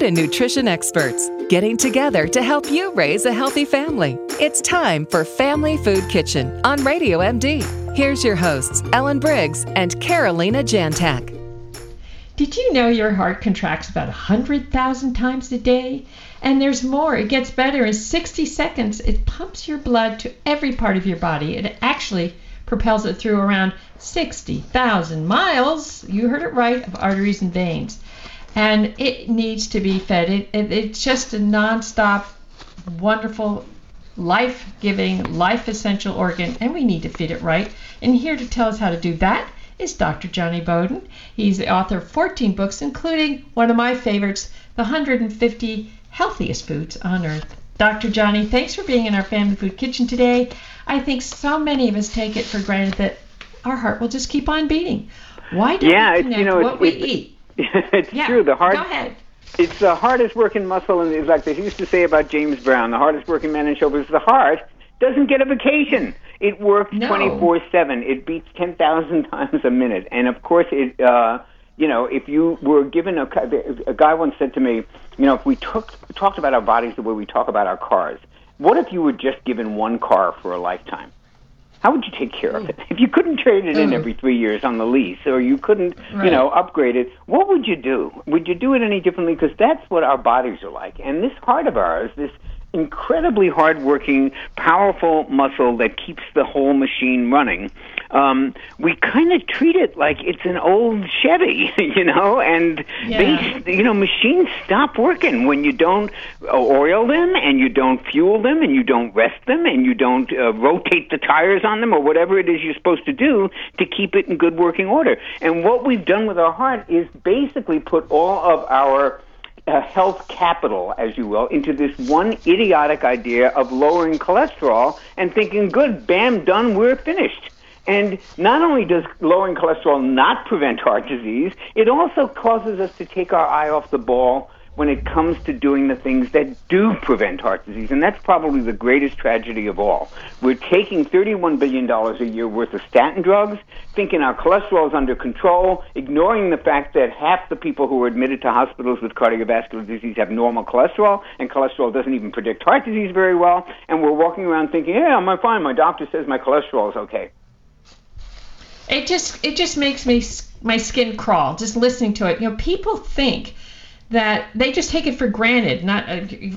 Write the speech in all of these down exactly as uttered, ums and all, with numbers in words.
and nutrition experts getting together to help you raise a healthy family. It's time for Family Food Kitchen on Radio M D. Here's your hosts, Ellen Briggs and Carolina Jantak. Did you know your heart contracts about one hundred thousand times a day? And there's more. It gets better. In sixty seconds, it pumps your blood to every part of your body. It actually propels it through around sixty thousand miles, you heard it right, of arteries and veins. And it needs to be fed. It, it, it's just a nonstop, wonderful, life-giving, life-essential organ, and we need to feed it right. And here to tell us how to do that is Doctor Jonny Bowden. He's the author of fourteen books, including one of my favorites, The one hundred fifty Healthiest Foods on Earth. Doctor Jonny, thanks for being in our Family Food Kitchen today. I think so many of us take it for granted that our heart will just keep on beating. Why don't yeah, we connect you know, what we it's, eat? It's yeah, true. The heart. Go ahead. It's the hardest working muscle, and it's like they used to say about James Brown, the hardest working man in show business. The heart doesn't get a vacation. It works no. twenty-four seven. It beats ten thousand times a minute. And, of course, it, uh, you know, if you were given a, a guy once said to me, you know, if we took, talked about our bodies the way we talk about our cars, what if you were just given one car for a lifetime? How would you take care of it? If you couldn't trade it in every three years on the lease, or you couldn't, right. you know, upgrade it, what would you do? Would you do it any differently? Because that's what our bodies are like. And this heart of ours, this incredibly hard-working, powerful muscle that keeps the whole machine running, um, we kind of treat it like it's an old Chevy, you know, and yeah. they, you know, machines stop working when you don't oil them, and you don't fuel them, and you don't rest them, and you don't uh, rotate the tires on them, or whatever it is you're supposed to do to keep it in good working order. And what we've done with our heart is basically put all of our Uh, health capital, as you will, into this one idiotic idea of lowering cholesterol and thinking, good, bam, done, we're finished. And not only does lowering cholesterol not prevent heart disease, it also causes us to take our eye off the ball when it comes to doing the things that do prevent heart disease. And that's probably the greatest tragedy of all. We're taking thirty-one billion dollars a year worth of statin drugs, thinking our cholesterol is under control, ignoring the fact that half the people who are admitted to hospitals with cardiovascular disease have normal cholesterol, and cholesterol doesn't even predict heart disease very well. And we're walking around thinking, yeah, I'm fine, my doctor says my cholesterol is okay. It just, it just makes me, my skin crawl, just listening to it. You know, people think that they just take it for granted. Not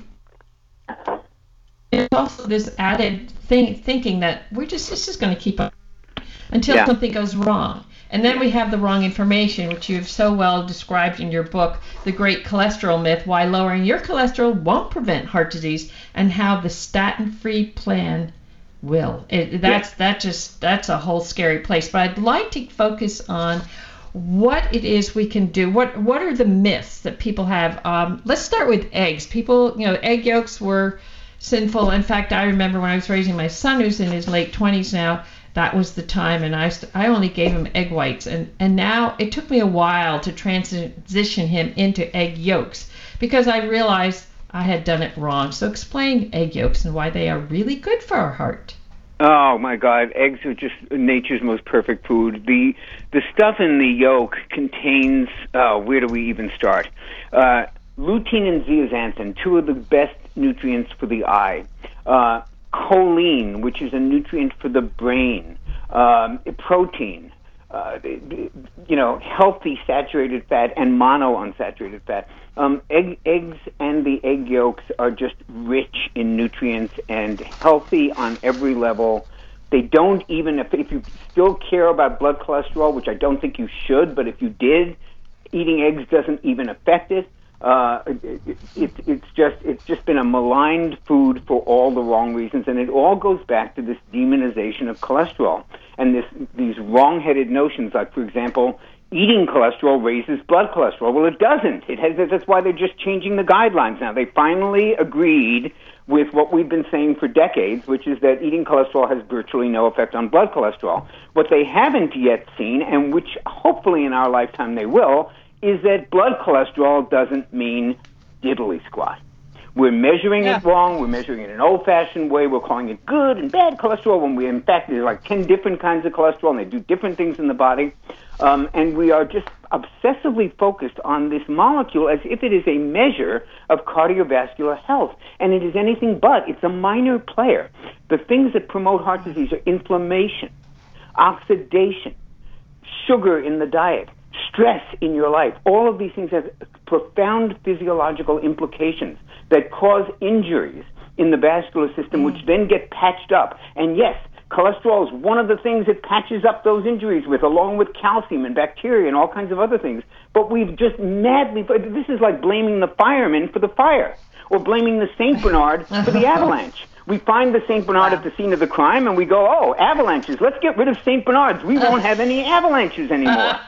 uh, it's also this added thing, thinking that we're just this is going to keep up until yeah. something goes wrong, and then we have the wrong information, which you've so well described in your book, The Great Cholesterol Myth: Why Lowering Your Cholesterol Won't Prevent Heart Disease, and how the statin-free plan will. It, that's yeah. that just that's a whole scary place. But I'd like to focus on what it is we can do. What what are the myths that people have? Um, let's start with eggs. People, you know, egg yolks were sinful. In fact, I remember when I was raising my son, who's in his late twenties now, that was the time, and I, I only gave him egg whites. And, and now it took me a while to transition him into egg yolks because I realized I had done it wrong. So explain egg yolks and why they are really good for our heart. Oh, my God. Eggs are just nature's most perfect food. The the stuff in the yolk contains, uh, where do we even start? Uh, lutein and zeaxanthin, two of the best nutrients for the eye. Uh, choline, which is a nutrient for the brain. Um, protein. Uh, you know, healthy saturated fat and monounsaturated fat. Um, egg, eggs and the egg yolks are just rich in nutrients and healthy on every level. They don't even, if, if you still care about blood cholesterol, which I don't think you should, but if you did, eating eggs doesn't even affect it. Uh, it, it, it's just it's just been a maligned food for all the wrong reasons, and it all goes back to this demonization of cholesterol and this these wrong-headed notions. Like, for example, eating cholesterol raises blood cholesterol. Well, it doesn't. It has. That's why they're just changing the guidelines now. They finally agreed with what we've been saying for decades, which is that eating cholesterol has virtually no effect on blood cholesterol. What they haven't yet seen, and which hopefully in our lifetime they will, is that blood cholesterol doesn't mean diddly squat. We're measuring Yeah. it wrong. We're measuring it in an old-fashioned way. We're calling it good and bad cholesterol when we, in fact, there's like ten different kinds of cholesterol, and they do different things in the body. Um, and we are just obsessively focused on this molecule as if it is a measure of cardiovascular health. And it is anything but. It's a minor player. The things that promote heart disease are inflammation, oxidation, sugar in the diet, stress in your life. All of these things have profound physiological implications that cause injuries in the vascular system, which then get patched up. And yes, cholesterol is one of the things that patches up those injuries with, along with calcium and bacteria and all kinds of other things. But we've just madly, this is like blaming the firemen for the fire, or blaming the Saint Bernard for the avalanche. We find the Saint Bernard at the scene of the crime, and we go, oh, avalanches, let's get rid of Saint Bernards. We won't have any avalanches anymore.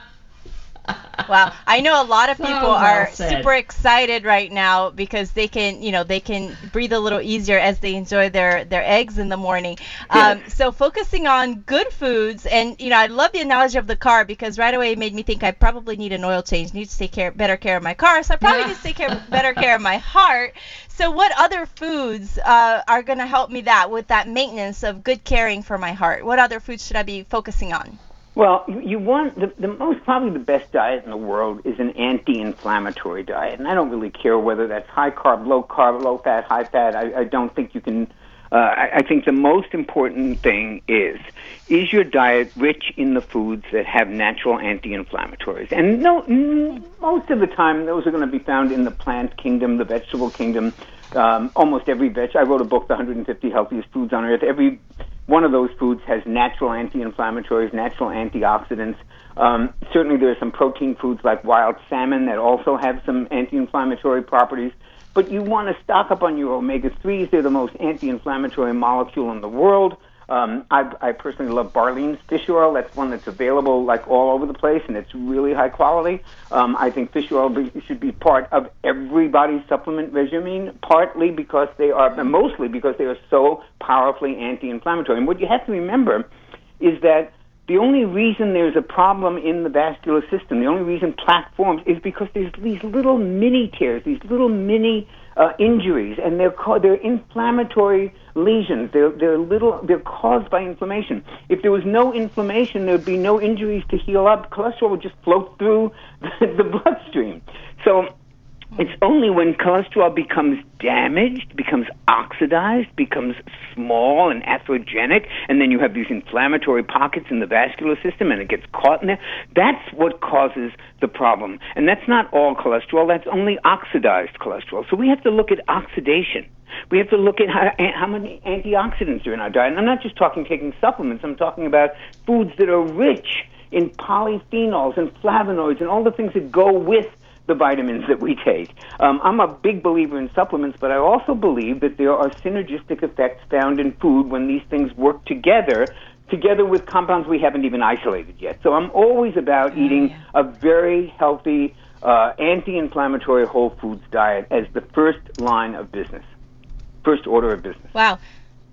Wow, I know a lot of people Oh, well are said. super excited right now because they can, you know, they can breathe a little easier as they enjoy their, their eggs in the morning. Um, Yes. so focusing on good foods, and you know, I love the analogy of the car because right away it made me think I probably need an oil change, need to take care, better care of my car, so I probably need to take care, better care of my heart. So what other foods uh, are going to help me that with that maintenance of good caring for my heart? What other foods should I be focusing on? Well, you, you want the, the most, probably the best diet in the world is an anti-inflammatory diet, and I don't really care whether that's high carb, low carb, low fat, high fat. I, I don't think you can. Uh, I, I think the most important thing is is your diet rich in the foods that have natural anti-inflammatories, and no, mm, most of the time those are going to be found in the plant kingdom, the vegetable kingdom. Um, almost every veg. I wrote a book, The one hundred fifty Healthiest Foods on Earth. Every one of those foods has natural anti-inflammatories, natural antioxidants. Um, certainly there are some protein foods like wild salmon that also have some anti-inflammatory properties. But you want to stock up on your omega threes. They're the most anti-inflammatory molecule in the world. Um, I, I personally love Barlean's fish oil. That's one that's available like all over the place, and it's really high quality. Um, I think fish oil be, should be part of everybody's supplement regimen, partly because they are, mostly because they are so powerfully anti-inflammatory. And what you have to remember is that the only reason there's a problem in the vascular system, the only reason plaque forms, is because there's these little mini tears, these little mini uh, injuries, and they're called, they're inflammatory lesions. They're they're little. They're caused by inflammation. If there was no inflammation, there would be no injuries to heal up. Cholesterol would just float through the, the bloodstream. So it's only when cholesterol becomes damaged, becomes oxidized, becomes small and atherogenic, and then you have these inflammatory pockets in the vascular system and it gets caught in there, that's what causes the problem. And that's not all cholesterol, that's only oxidized cholesterol. So we have to look at oxidation. We have to look at how, how many antioxidants are in our diet. And I'm not just talking taking supplements, I'm talking about foods that are rich in polyphenols and flavonoids and all the things that go with the vitamins that we take. Um, I'm a big believer in supplements, but I also believe that there are synergistic effects found in food when these things work together, together with compounds we haven't even isolated yet. So I'm always about Oh, eating yeah. a very healthy, uh, anti-inflammatory whole foods diet as the first line of business, first order of business. Wow.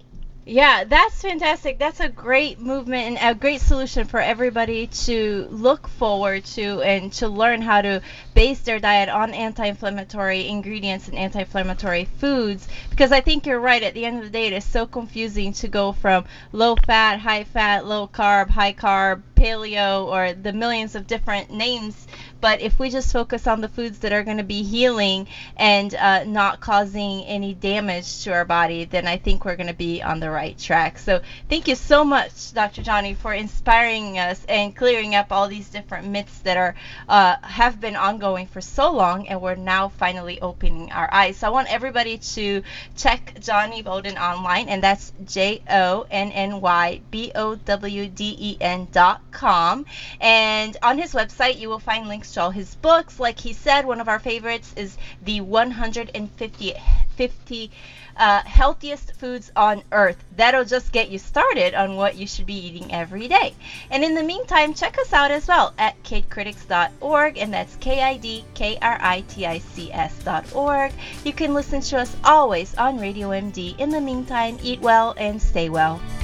Yeah, that's fantastic. That's a great movement and a great solution for everybody to look forward to and to learn how to base their diet on anti-inflammatory ingredients and anti-inflammatory foods. Because I think you're right. At the end of the day, it is so confusing to go from low fat, high fat, low carb, high carb, paleo, or the millions of different names. But if we just focus on the foods that are going to be healing and uh, not causing any damage to our body, then I think we're going to be on the right track. So thank you so much, Doctor Johnny, for inspiring us and clearing up all these different myths that are uh, have been ongoing for so long, and we're now finally opening our eyes. So I want everybody to check Johnny Bowden online, and that's J O N N Y B O W D E N dot com. And on his website, you will find links to all his books. Like he said, one of our favorites is the one hundred fifty, fifty uh, healthiest foods on earth. That'll just get you started on what you should be eating every day. And in the meantime, check us out as well at kid critics dot org, and that's K I D K R I T I C S dot org. You can listen to us always on Radio M D. In the meantime, eat well and stay well.